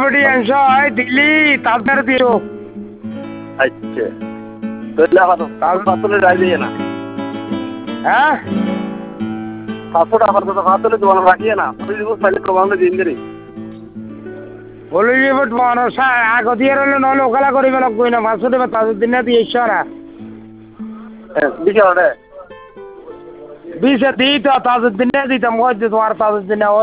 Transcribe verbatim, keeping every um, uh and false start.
কোটি অংশ হয় দিল্লি তাদের দিও আচ্ছা তাহলে আবার সাতলে যাই দিয়ে না হ্যাঁ সাতশো টাকার তো সাতলে দোকান রাখিয়ে না পুলিশ দিব তাহলে প্রমাণ দিন দেরি বলে যাব তোমার আগ দিয়ে রইল নহলে ওখালা করিবে লাগবে না পাঁচশো টাকা তাদের দিনে দিয়ে ইশারা বিশাল রে বিশে দিই তো তাদের দিনে দিতাম হয়তো তোমার তাদের দিনে